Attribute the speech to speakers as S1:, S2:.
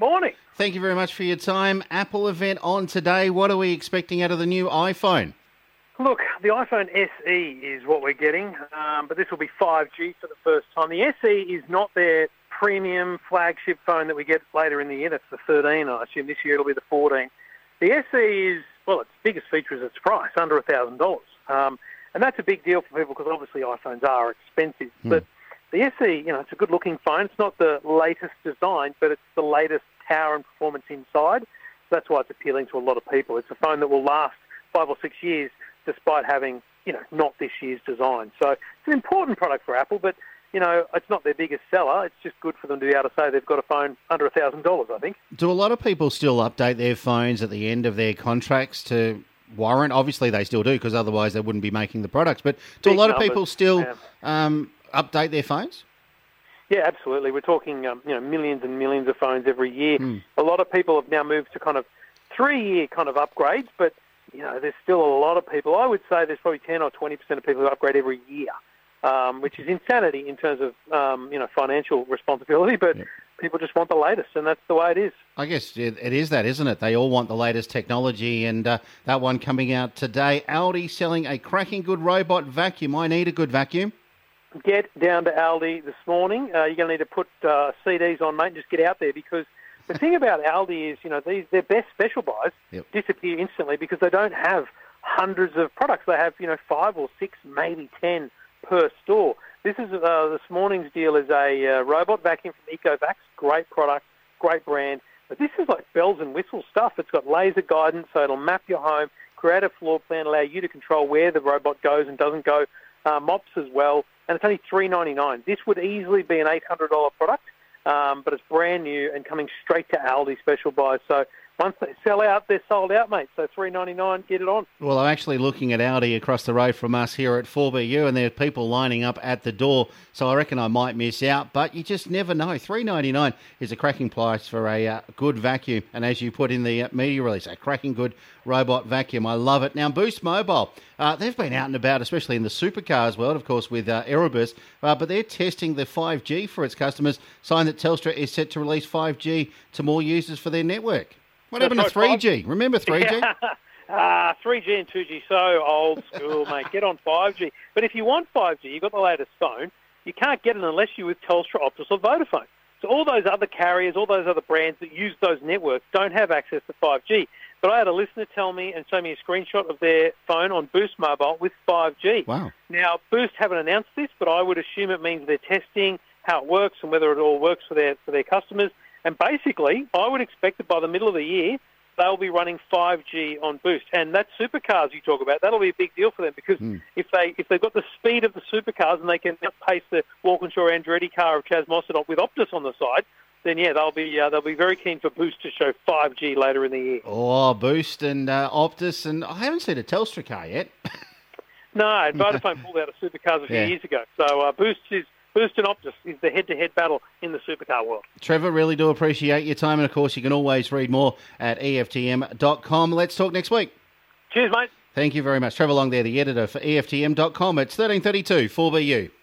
S1: Morning.
S2: Thank you very much for your time. Apple event on today. What are we expecting out of the new iPhone?
S1: Look, the iPhone SE is what we're getting, but this will be 5G for the first time. The SE is not their premium flagship phone that we get later in the year. That's the 13, I assume. This year it'll be the 14. The SE is, well, its biggest feature is its price, under $1,000. And that's a big deal for people because obviously iPhones are expensive. But the SE, it's a good-looking phone. It's not the latest design, but it's the latest power and performance inside. So that's why it's appealing to a lot of people. It's a phone that will last 5 or 6 years despite having, not this year's design. So it's an important product for Apple, but, it's not their biggest seller. It's just good for them to be able to say they've got a phone under $1,000, I think.
S2: Do a lot of people still update their phones at the end of their contracts to warrant? Obviously they still do, because otherwise they wouldn't be making the products. But do a lot of people still update their phones?
S1: Yeah, absolutely. We're talking, millions and millions of phones every year. A lot of people have now moved to kind of 3-year kind of upgrades, but, there's still a lot of people. I would say there's probably 10 or 20% of people who upgrade every year, which is insanity in terms of, financial responsibility, but people just want the latest, and that's the way it is.
S2: I guess it is that, isn't it? They all want the latest technology, and that one coming out today. Aldi selling a cracking good robot vacuum. I need a good vacuum.
S1: Get down to Aldi this morning. You're going to need to put CDs on, mate, and just get out there, because the thing about Aldi is, their best special buys disappear instantly because they don't have hundreds of products. They have, 5 or 6, maybe 10 per store. This morning's deal is a robot vacuum from Ecovacs. Great product, great brand. But this is like bells and whistles stuff. It's got laser guidance, so it'll map your home, create a floor plan, allow you to control where the robot goes and doesn't go. Mops as well, and it's only $3.99. This would easily be an $800 product, but it's brand new and coming straight to Aldi special buys. So once they sell out, they're sold out, mate. So $3.99, get it on.
S2: Well, I'm actually looking at Aldi across the road from us here at 4BU, and there are people lining up at the door, so I reckon I might miss out, but you just never know. $3.99 is a cracking price for a good vacuum, and as you put in the media release, a cracking good robot vacuum. I love it. Now, Boost Mobile, they've been out and about, especially in the supercars world, of course, with Aerobus, but they're testing the 5G for its customers, sign that Telstra is set to release 5G to more users for their network. What happened to 3G? Remember 3G?
S1: 3G and 2G, so old school, mate. Get on 5G. But if you want 5G, you've got the latest phone, you can't get it unless you're with Telstra, Optus or Vodafone. So all those other carriers, all those other brands that use those networks don't have access to 5G. But I had a listener tell me and show me a screenshot of their phone on Boost Mobile with 5G.
S2: Wow.
S1: Now, Boost haven't announced this, but I would assume it means they're testing how it works and whether it all works for their customers. And basically, I would expect that by the middle of the year, they'll be running 5G on Boost. And that supercars you talk about, that'll be a big deal for them, because if they've got the speed of the supercars and they can outpace the Walkinshaw Andretti car of Chaz Mostert with Optus on the side, then they'll be very keen for Boost to show 5G later in the year.
S2: Oh, Boost and Optus, and I haven't seen a Telstra car yet.
S1: No, Vodafone pulled out of supercars a few years ago. So Boost and Optus is the head-to-head battle in the supercar world.
S2: Trevor, really do appreciate your time. And, of course, you can always read more at EFTM.com. Let's talk next week.
S1: Cheers, mate.
S2: Thank you very much. Trevor Long there, the editor for EFTM.com. It's 13:32 4BU.